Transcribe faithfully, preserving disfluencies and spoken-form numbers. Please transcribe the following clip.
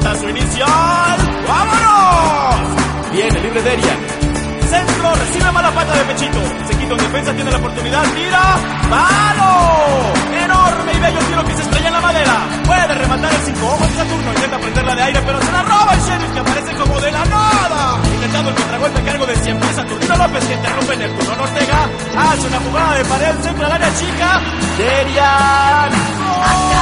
Batazo inicial. ¡Vámonos! Viene libre Derian. Centro, recibe mala pata de pechito. Se quita en defensa, tiene la oportunidad. ¡Tira! ¡Palo! Enorme y bello tiro que se estrella en la madera. Puede rematar el cinco ojos de Saturno. Intenta prenderla de aire, pero se la roba el Sheriff, que aparece como de la nada. Intentando el contragolpe a cargo de siempre Saturnino López, que interrumpe en el turno. Ortega hace una jugada de pared, centro al área chica. Derian.